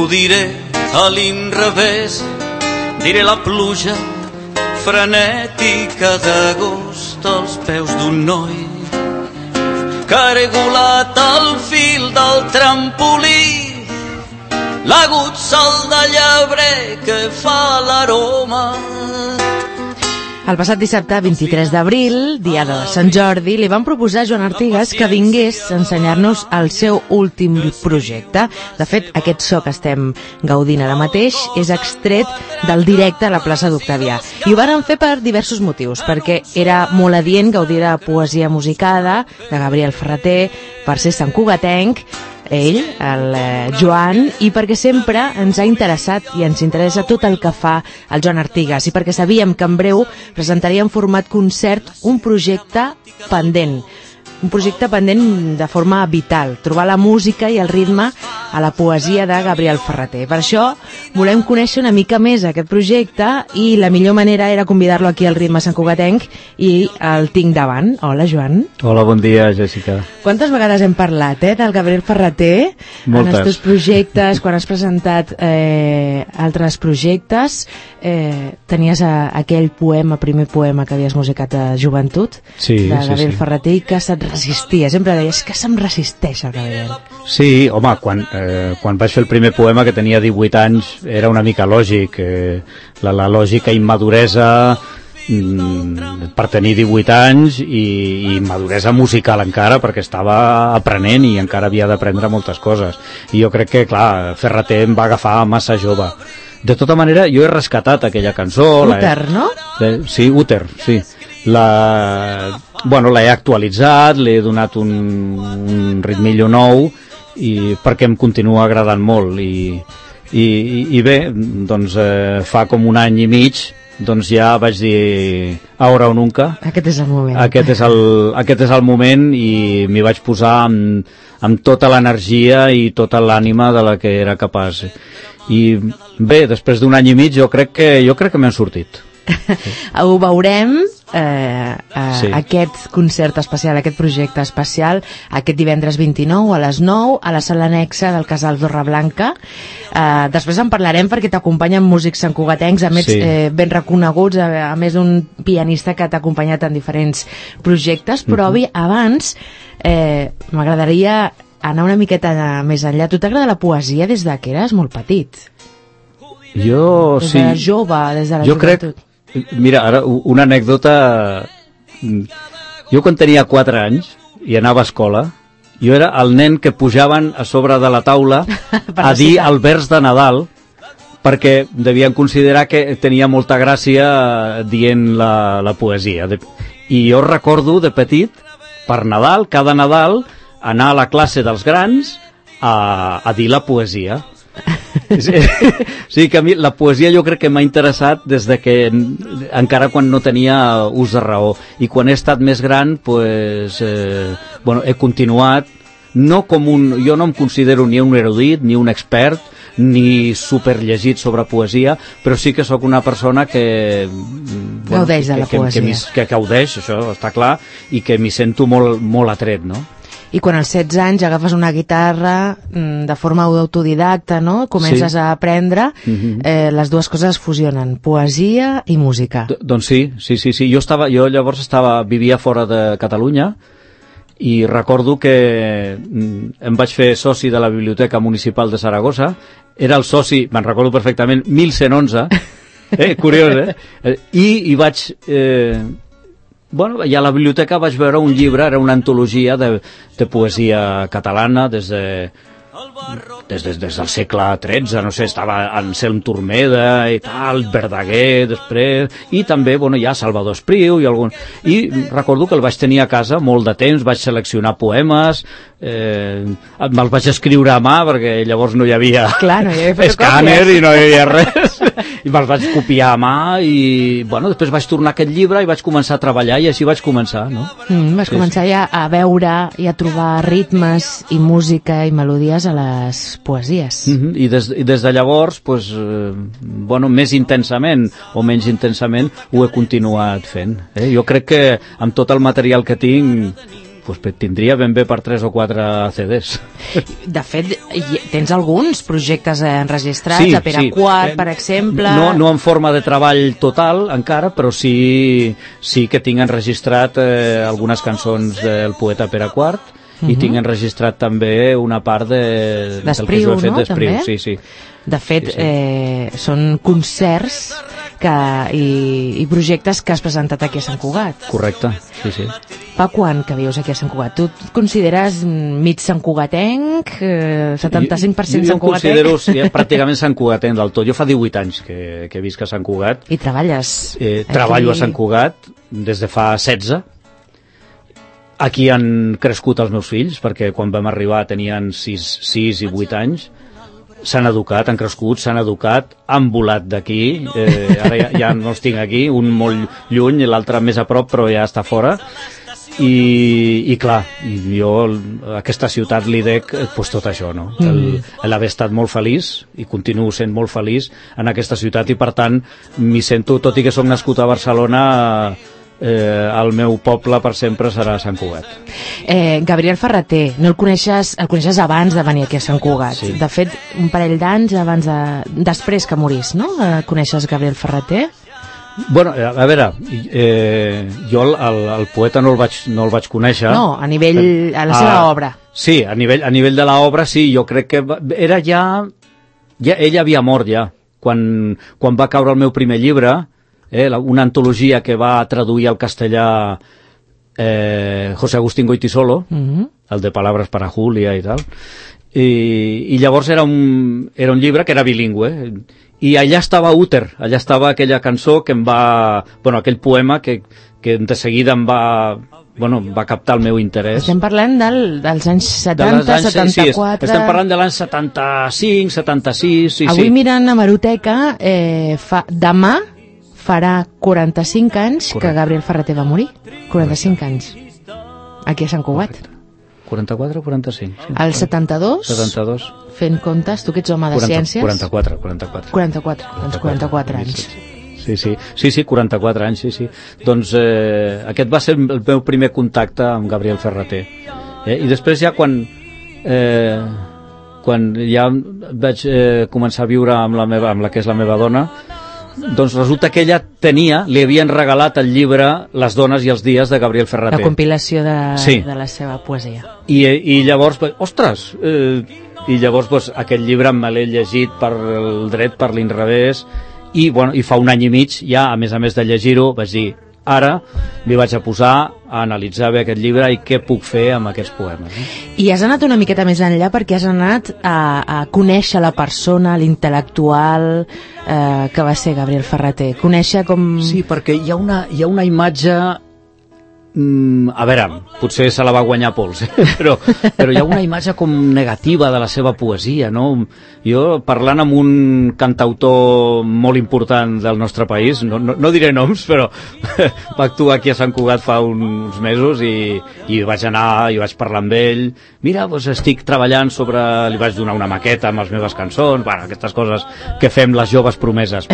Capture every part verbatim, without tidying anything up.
T'ho diré a l'inrevés, diré la pluja frenètica d'agost als peus d'un noi caregolat al fil del trampolí, l'agut sol de llebrer que fa l'aroma. El passat dissabte, vint-i-tres d'abril, dia de Sant Jordi, li van proposar a Joan Artigas que vingués a ensenyar-nos el seu últim projecte. De fet, aquest so que estem gaudint ara mateix és extret del directe a la plaça d'Octavià. I ho van fer per diversos motius, perquè era molt adient gaudir de poesia musicada de Gabriel Ferrater, per ser santcugatenc, ell, el eh, Joan, i perquè sempre ens ha interessat i ens interessa tot el que fa el Joan Artigas, i perquè sabíem que en breu presentaria en format concert un projecte pendent, un projecte pendent de forma vital, trobar la música i el ritme a la poesia de Gabriel Ferrater. Per això volem conèixer una mica més aquest projecte i la millor manera era convidar-lo aquí al Ritme Santcugatenc i el tinc davant. Hola, Joan. Hola, bon dia, Jessica. Quantes vegades hem parlat eh, del Gabriel Ferrater? Moltes. En els teus projectes, quan has presentat eh, altres projectes, eh, tenies a, aquell poema, primer poema que havies musicat a Joventut, sí, de Gabriel sí, sí. Ferrater, i que se't resistia. Sempre deies que se'm resisteix el Gabriel. Sí, home, quan, eh, quan vaig fer el primer poema, que tenia divuit anys, era una mica lògic. Eh, la, la lògica immaduresa mm, per tenir divuit anys i, i maduresa musical encara, perquè estava aprenent i encara havia d'aprendre moltes coses. I jo crec que, clar, Ferrater em va agafar massa jove. De tota manera, jo he rescatat aquella cançó. Úter, no? Eh, sí, Úter, sí. La, bueno, l'he actualitzat, l'he donat un, un ritmillo nou i perquè em continua agradant molt i, i, i bé, doncs eh, fa com un any i mig doncs ja vaig dir ahora o nunca. Aquest és el moment. Aquest és el, aquest és el moment i m'hi vaig posar amb, amb tota l'energia i tota l'ànima de la que era capaç. I bé, després d'un any i mig jo crec que, jo crec que m'han sortit. Ho veurem eh, eh, sí. Aquest concert especial, aquest projecte especial aquest divendres vint-i-nou a les nou a la sala anexa del Casal Torreblanca. eh, després en parlarem perquè t'acompanyen músics santcugatencs, a més sí. eh, ben reconeguts, a, a més d'un pianista que t'ha acompanyat en diferents projectes, però avui, mm-hmm. abans eh, m'agradaria anar una miqueta més enllà. Tu t'agrada la poesia des de que eres molt petit? Jo, des sí. de jove, des de la jo joventut. Crec, mira, ara una anècdota. Jo quan tenia quatre anys i anava a escola, jo era el nen que pujaven a sobre de la taula a dir el vers de Nadal, perquè devien considerar que tenia molta gràcia dient la, la poesia. I jo recordo de petit, per Nadal, cada Nadal, anar a la classe dels grans a, a dir la poesia. Sí, sí, que a mi la poesia jo crec que m'ha interessat des de que encara quan no tenia ús de raó, i quan he estat més gran pues, eh, bueno, he continuat no com un, jo no em considero ni un erudit ni un expert ni superllegit sobre poesia, però sí que sóc una persona que bueno, gaudeix de la que, poesia, que, que, que gaudeix, això està clar, i que m'hi sento molt, molt atret, no? I quan als setze anys agafes una guitarra de forma autodidacta, no? Comences sí. a aprendre, mm-hmm. eh, les dues coses es fusionen, poesia i música. D doncs sí, sí, sí, sí. Jo, estava, jo llavors estava, vivia fora de Catalunya i recordo que em vaig fer soci de la Biblioteca Municipal de Saragossa. Era el soci, me'n recordo perfectament, mil cent onze, eh? Curiós, eh? I, i vaig... Eh, Bueno, i a la biblioteca vaig veure un llibre, era una antologia de, de poesia catalana des de, des, des, des del segle tretze, no sé, estava Anselm Turmeda i tal, Verdaguer després, i també, bueno, ja Salvador Espriu i algun... I recordo que el vaig tenir a casa molt de temps, vaig seleccionar poemes, eh, me'ls vaig escriure a mà perquè llavors no hi havia, Clar, no hi havia escàner i no hi havia res, i me'ls vaig copiar a mà i, bueno, després vaig tornar aquest llibre i vaig començar a treballar i així vaig començar, no? Mm, vas sí, començar sí. ja a veure i a trobar ritmes i música i melodies a les poesies. Mm-hmm. I, des, I des de llavors, pues, eh, bueno, més intensament o menys intensament ho he continuat fent. Eh? Jo crec que amb tot el material que tinc pues, tindria ben bé per tres o quatre C Ds. De fet, tens alguns projectes enregistrats sí, a Pere sí. Quart, per exemple. No, no en forma de treball total encara, però sí, sí que tinc enregistrat eh, algunes cançons del poeta Pere Quart, uh-huh. i tinc enregistrat també una part de, del que jo he fet no? d'Espriu. Sí, sí. De fet, sí, sí. Eh, són concerts que, i, i projectes que has presentat aquí a Sant Cugat. Correcte, sí, sí. Fa quan que vius aquí a Sant Cugat? Tu et consideres mig santcugatenc, eh, setanta-cinc per cent santcugatenc? Jo, jo em considero sí, pràcticament santcugatenc del tot. Jo fa divuit anys que, que visc a Sant Cugat. I treballes? Eh, treballo aquí a Sant Cugat des de fa setze. Aquí han crescut els meus fills, perquè quan vam arribar tenien sis i vuit anys. S'han educat, han crescut, s'han educat, han volat d'aquí, eh, ara ja, ja no els tinc aquí, un molt lluny i l'altre més a prop, però ja està fora. I, i clar, jo a aquesta ciutat li dec pues, tot això, no? L'haver estat molt feliç i continuo sent molt feliç en aquesta ciutat i per tant m'hi sento, tot i que soc nascut a Barcelona, eh, el meu poble per sempre serà Sant Cugat. eh, Gabriel Ferrater, no el coneixes, el coneixes abans de venir aquí a Sant Cugat, sí. De fet un parell d'anys abans de, després que morís, no? Eh, coneixes Gabriel Ferrater? Bueno, a veure, eh, jo el, el, el poeta no el vaig, no el vaig conèixer. No, a nivell, a la seva a, obra. Sí, a nivell, a nivell de l'obra sí, jo crec que era ja, ja ell havia mort ja, quan, quan va caure el meu primer llibre, eh, una antologia que va traduir al castellà eh, José Agustín Goytisolo, uh-huh. el de Palabras para Julia i tal, i, i llavors era un, era un llibre que era bilingüe, i allà estava Úter, allà estava aquella cançó que em va, bueno, aquell poema que, que de seguida em va, bueno, va captar el meu interès. Estem parlant del, dels anys setanta, anys, setanta-quatre... Sí, estem parlant de l'any setanta-cinc, setanta-sis... Sí, avui sí. Mirant a Hemeroteca, eh, fa, demà farà quaranta-cinc anys Correcte. Que Gabriel Ferrater va morir. quaranta-cinc anys. Aquí a Sant Cugat. Correcte. quaranta-quatre o quaranta-cinc? Sí. El setanta-dos? setanta-dos. Fent comptes, tu que ets home de quaranta, ciències? quaranta-quatre, quaranta-quatre. quaranta-quatre, doncs quaranta-quatre anys. Sí, sí, sí, sí, quaranta-quatre anys, sí, sí. Doncs eh, aquest va ser el meu primer contacte amb Gabriel Ferrater. Eh? I després ja quan, eh, quan ja vaig eh, començar a viure amb la, meva, amb la que és la meva dona, doncs resulta que ella tenia, li havien regalat el llibre Les dones i els dies de Gabriel Ferrater. La compilació de, sí. de la seva poesia. I, i llavors, ostres, eh, i llavors pues, aquest llibre me l'he llegit per el dret, per l'inrevés, i, bueno, i fa un any i mig, ja, a més a més de llegir-ho, vaig dir, ara m'hi vaig a posar a analitzar bé aquest llibre i què puc fer amb aquests poemes. Eh? I has anat una miqueta més enllà perquè has anat a, a conèixer la persona, l'intel·lectual eh, que va ser Gabriel Ferrater. Conèixer com... Sí, perquè hi ha una, hi ha una imatge... Mm, a veure, potser se la va guanyar pols, eh? però, però hi ha una imatge com negativa de la seva poesia, no? Jo, parlant amb un cantautor molt important del nostre país, no, no, no diré noms, però va actuar aquí a Sant Cugat fa uns mesos i, i vaig anar, i vaig parlar amb ell, mira, doncs estic treballant sobre... li vaig donar una maqueta amb les meves cançons, bueno, aquestes coses que fem les joves promeses.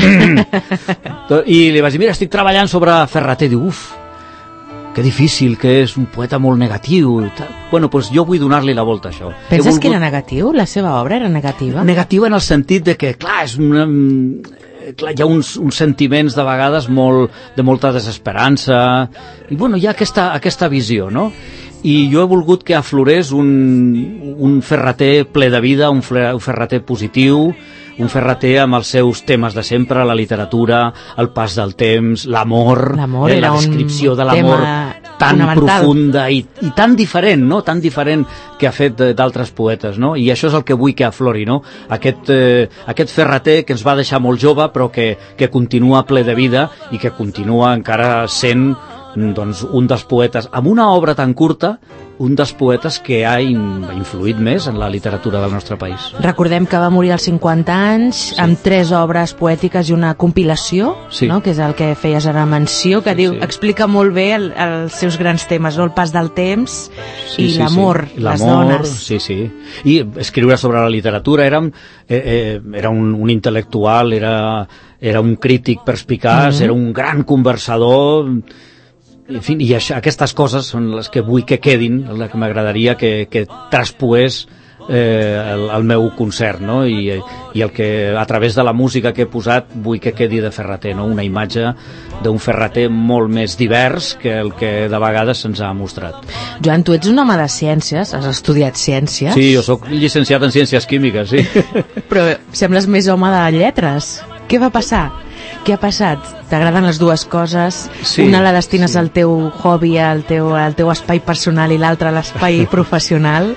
I li vaig dir, mira, estic treballant sobre Ferrater, diu, uf, que difícil, que és un poeta molt negatiu. Bueno, doncs jo vull donar-li la volta a això. Penses volgut... que era negatiu? La seva obra era negativa? Negativa en el sentit de que, clar, és una... clar, hi ha uns, uns sentiments de vegades molt, de molta desesperança, i bueno, hi ha aquesta, aquesta visió, no? I jo he volgut que aflorés un, un Ferrater ple de vida, un, un Ferrater positiu, un Ferrater amb els seus temes de sempre, la literatura, el pas del temps, l'amor, eh, la descripció de l'amor tan profunda i, i tan diferent, no? Tan diferent que ha fet d'altres poetes, no? I això és el que vull que aflori, no? Aquest, eh, aquest Ferrater que ens va deixar molt jove però que, que continua ple de vida i que continua encara sent doncs, un dels poetes, amb una obra tan curta, un dels poetes que ha influït més en la literatura del nostre país. Recordem que va morir als cinquanta anys, sí. amb tres obres poètiques i una compilació, sí. no? Que és el que feies ara menció, que sí, diu, sí. explica molt bé el, els seus grans temes, no? El pas del temps sí, i sí, l'amor, sí. les dones. Sí, sí. I escriure sobre la literatura, era, eh, eh, era un, un intel·lectual, era, era un crític perspicaç, mm-hmm. era un gran conversador. en fi, i això, aquestes coses són les que vull que quedin, les que m'agradaria que, que traspoés eh, el, el meu concert, no? I, i el que a través de la música que he posat vull que quedi de Ferrater, no? Una imatge d'un Ferrater molt més divers que el que de vegades se'ns ha mostrat. Joan, tu ets un home de ciències, has estudiat ciències. Sí, jo sóc llicenciat en ciències químiques, sí. Però sembles més home de lletres. Què va passar? Què ha passat? T'agraden les dues coses? Sí, una la destines sí. al teu hobby, al teu, al teu espai personal, i l'altra a l'espai professional?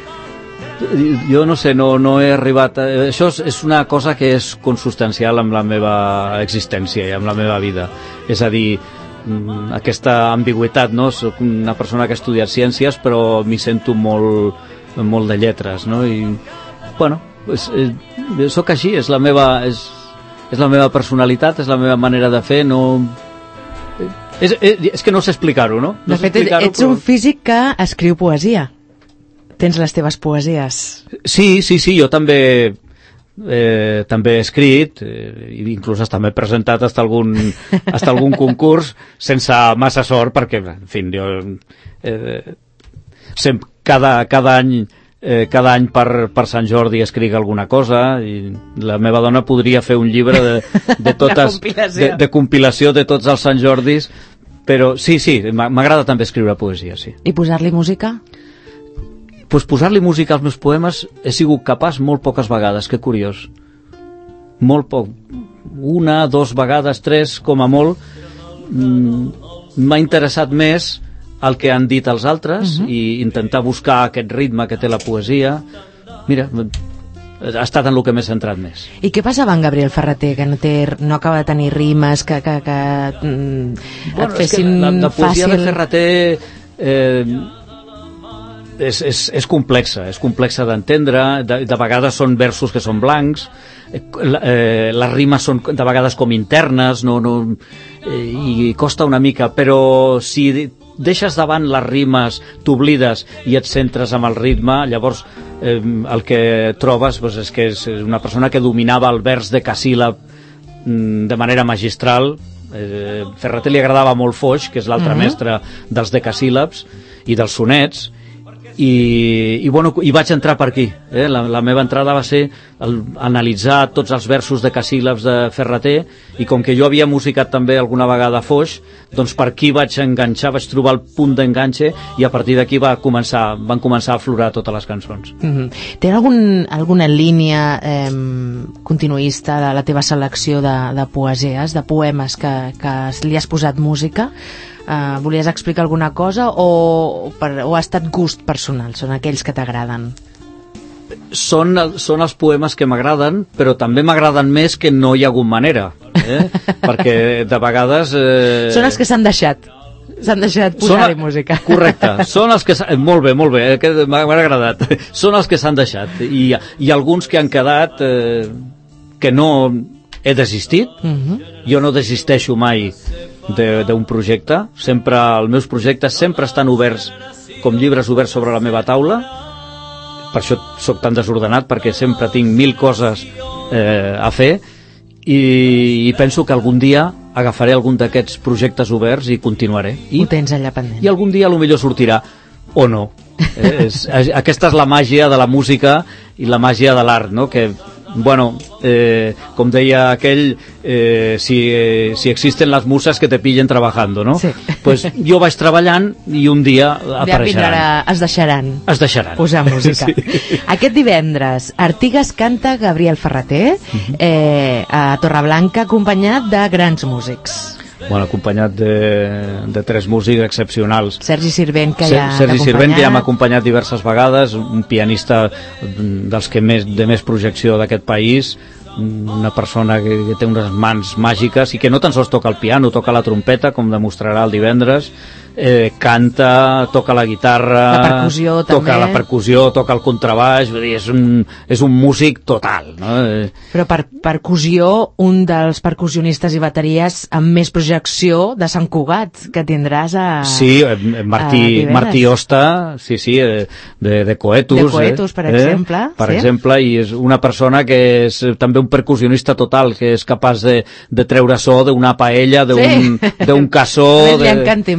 Jo no sé, no, no he arribat a... Això és, és una cosa que és consustancial amb la meva existència i amb la meva vida. És a dir, aquesta ambigüitat, no? Soc una persona que ha estudiat ciències, però m'hi sento molt, molt de lletres, no? I, bueno, és, és, soc així, és la meva... És, és la meva personalitat, és la meva manera de fer, no... És, és, és que no sé explicar-ho, no? no de fet, ets però... un físic que escriu poesia. Tens les teves poesies. Sí, sí, sí, jo també eh, també he escrit, eh, inclús també he presentat hasta algun, hasta algun concurs, sense massa sort, perquè, en fi, jo eh, sempre, cada, cada any Eh, cada any per, per Sant Jordi escric alguna cosa, i la meva dona podria fer un llibre de, de totes de compilació. De, de compilació de tots els Sant Jordis, però sí, sí, m'agrada també escriure poesia, sí. I posar-li música? Pues posar-li música als meus poemes he sigut capaç molt poques vegades, que curiós. Molt poc. Una, dos vegades, tres, com a molt. Mm, m'ha interessat més el que han dit els altres, uh-huh. i intentar buscar aquest ritme que té la poesia. Mira, ha estat en el que m'he centrat més. I què passava amb Gabriel Ferrater, que no, té, no acaba de tenir rimes, que, que, que mm, bueno, et fessin la, la poesia fàcil... de Ferrater eh, és, és, és complexa, és complexa d'entendre, de, de vegades són versos que són blancs, eh, les rimes són de vegades com internes, no, no, eh, i costa una mica, però si deixes davant les rimes, t'oblides i et centres amb el ritme, llavors eh, el que trobes doncs, és que és una persona que dominava el vers decasíl·lab mm, de manera magistral. eh, Ferrater li agradava molt Foix, que és l'altre uh-huh. mestre dels decasíl·labs i dels sonets, i, i, bueno, i vaig entrar per aquí, eh? la, la meva entrada va ser el, analitzar tots els versos decasíl·labs de Ferrater, i com que jo havia musicat també alguna vegada Foix, doncs per aquí vaig enganxar, vaig trobar el punt d'enganxe, i a partir d'aquí va començar, van començar a aflorar totes les cançons. Mm-hmm. Té algun, alguna línia eh, continuista de la teva selecció de, de poesies, de poemes que, que li has posat música? Uh, volies explicar alguna cosa o, per, o ha estat gust personal? Són aquells que t'agraden? Són, són els poemes que m'agraden, però també m'agraden més que no hi ha hagut manera, eh? Perquè de vegades... Eh... Són els que s'han deixat. S'han deixat posar-hi música. Correcte. Són els que... Molt bé, molt bé, eh? m'ha agradat. Són els que s'han deixat. I, i alguns que han quedat eh, que no he desistit. Uh-huh. Jo no desisteixo mai d'un projecte. Sempre, els meus projectes sempre estan oberts, com llibres oberts sobre la meva taula. Per això sóc tan desordenat, perquè sempre tinc mil coses eh, a fer, i, i penso que algun dia agafaré algun d'aquests projectes oberts i continuaré. I, ho tens allà pendent. I algun dia potser sortirà, o no. Eh, és, aquesta és la màgia de la música i la màgia de l'art, no? Que, bueno, eh, com deia aquell, eh, si, eh, si existen las musas que te pillen trabajando, no? Sí. Pues jo vaig treballant i un dia apareixeran. Ja es deixaran. Es deixaran. Posar música. Sí. Aquest divendres, Artigas canta Gabriel Ferrater uh-huh. eh, a Torreblanca, acompanyat de grans músics. Bueno, acompanyat de, de tres músics excepcionals. Sergi Sirvent, que ja Sergi Sirvent, que ja m'ha acompanyat diverses vegades, un pianista dels que més, de més projecció d'aquest país, una persona que, que té unes mans màgiques i que no tan sols toca el piano, toca la trompeta, com demostrarà el divendres, eh, canta, toca la guitarra, la percussió, toca també. la percussió, toca el contrabaix, vull dir, és un, és un músic total, no? Però per percussió, un dels percussionistes i bateries amb més projecció de Sant Cugat, que tindràs a... Sí, Martí, a Martí Osta, sí, sí, de, de Coetus. De Coetus, eh? per exemple. Eh? Per sí? exemple, i és una persona que és també un percussionista total, que és capaç de, de treure so d'una paella, d'un sí. cassó... A mi li encanta investigar.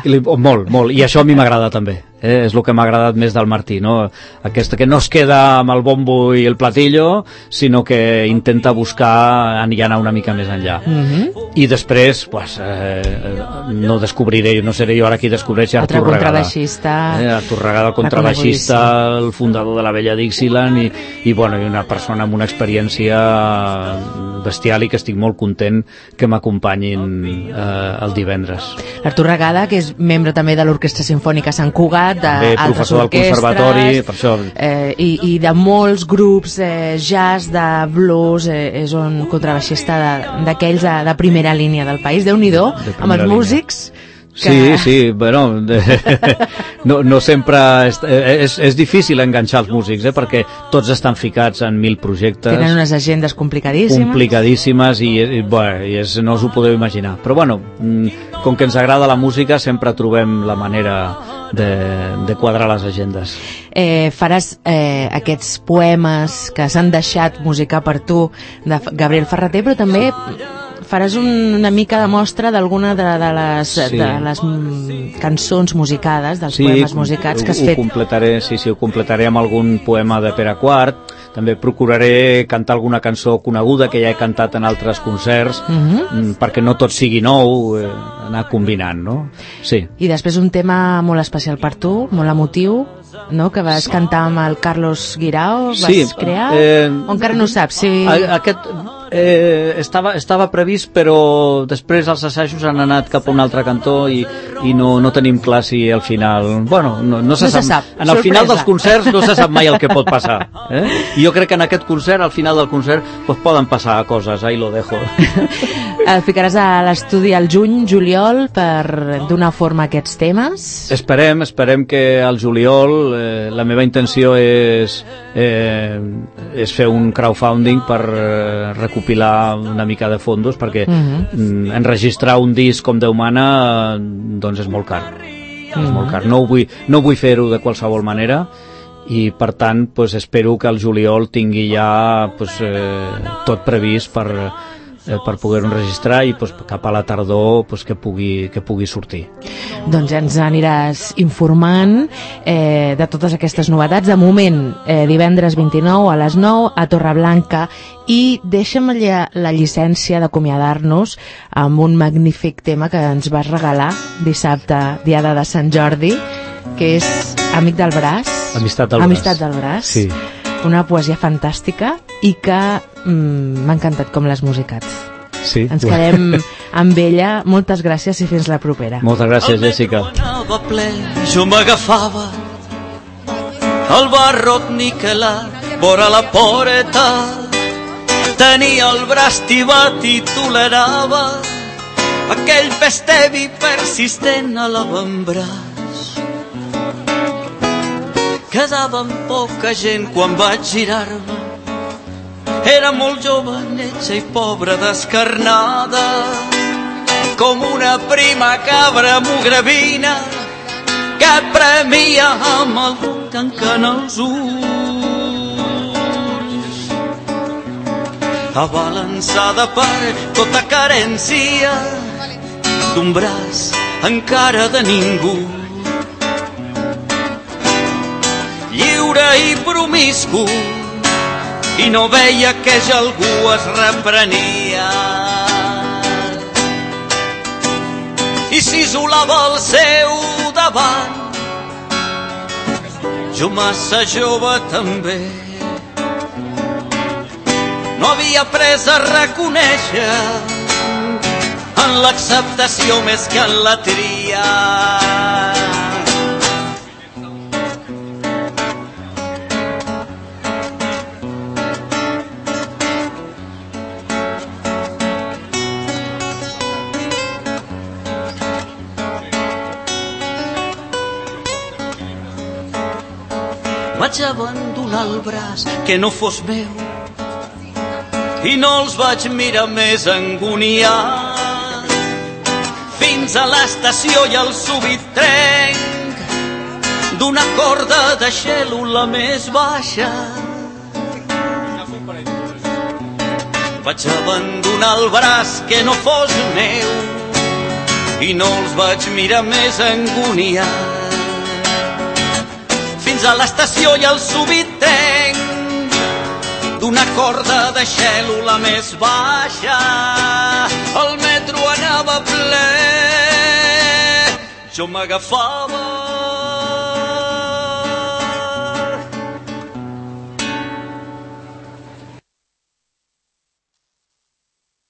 I li, oh, molt, molt, i això a mi m'agrada també. Eh, és el que m'ha agradat més del Martí, no? Aquesta que no es queda amb el bombo i el platillo, sinó que intenta buscar i anar una mica més enllà. Mm-hmm. I després, pues, eh, no descobriré, no seré jo ara qui descobreixi Artur Regada. contrabaixista. Eh, Artur Regada, el contrabaixista, el fundador de la vella Dixieland, i, i, bueno, i una persona amb una experiència bestial, i que estic molt content que m'acompanyin eh, el divendres. Artur Regada, que és membre també de l'Orquestra Simfònica Sant Cugat, també professor del conservatori, per això. Eh, i, i de molts grups eh, jazz, de blues, eh, és un contrabaixista d'aquells de, de primera línia del país. Déu-n'hi-do, amb els línia. músics. Que... Sí, sí, bueno, no, no sempre és, és, és difícil enganxar els músics, eh, perquè tots estan ficats en mil projectes. Tenen unes agendes complicadíssimes. Complicadíssimes i, i, bueno, i és, no us ho podeu imaginar. Però bueno, com que ens agrada la música, sempre trobem la manera de, de quadrar les agendes. Eh, faràs eh, aquests poemes que s'han deixat musicar per tu de Gabriel Ferrater, però també faràs un, una mica de mostra d'alguna de, de les, sí. de les mm, cançons musicades, dels sí, poemes musicats que has ho, fet. Ho completaré, sí, sí, ho completaré amb algun poema de Pere Quart. També procuraré cantar alguna cançó coneguda que ja he cantat en altres concerts, uh-huh. perquè no tot sigui nou, eh, anar combinant, no? Sí. I després un tema molt especial per tu, molt emotiu, no? Que vas cantar amb el Carlos Guirao, vas sí, crear, eh, o encara no ho saps? Sí. Aquest eh, estava, estava previst, però després els assajos han anat cap a un altre cantó i, i no, no tenim clar si al final... Bueno, no, no, se, no sap. se sap. En el Sorpresa. final dels concerts no se sap mai el que pot passar. Eh? I jo crec que en aquest concert, al final del concert, pues, poden passar coses, ahí lo dejo. El ficaràs a l'estudi al juny, juliol, per donar forma a aquests temes? Esperem, esperem que al juliol eh, la meva intenció és, eh, és fer un crowdfunding per eh, recopilar una mica de fondos, perquè uh-huh. enregistrar un disc com Déu mana doncs és molt car. Uh-huh. És molt car. No ho vull, no vull fer-ho de qualsevol manera, i per tant pues, espero que el juliol tingui ja pues, eh, tot previst per, eh, per poder-ho enregistrar, i pues, cap a la tardor pues, que, pugui, que pugui sortir. Doncs ja ens aniràs informant eh, de totes aquestes novetats. De moment, eh, divendres vint-i-nou a les nou a Torreblanca, i deixa'm la, la llicència d'acomiadar-nos amb un magnífic tema que ens vas regalar dissabte, diada de Sant Jordi, que és Amic del braç. Amistat del Amistat braç. del braç. Sí. Una poesia fantàstica i que mm, m'ha encantat com l'has musicat. Sí. Ens quedem amb ella. Moltes gràcies i fins la propera. Moltes gràcies, Jessica. Ple, jo m'agafava el barrot niquelat vora la porta, tenia el braç tibat i tolerava aquell pes tevi persistent a l'avantbraç. Quedava amb poca gent quan vaig girar-me, era molt jove, netja i pobra, descarnada, com una prima cabra mugravina que premia amb algú tancant els ulls. Abalançada per tota carència d'un braç encara de ningú, lliure i promiscu, i no veia que ja algú es reprenia i s'isolava al seu davant. Jo massa jove també no havia après a reconèixer en l'acceptació més que en la tria. Vaig abandonar el braç que no fos meu i no els vaig mirar més angoniat, fins a l'estació i el súbit trenc d'una corda de xelo la més baixa. Vaig abandonar el braç que no fos meu i no els vaig mirar més angoniat. Fins a l'estació i el subitenc d'una corda de xèl·lula més baixa, el metro anava ple, jo m'agafava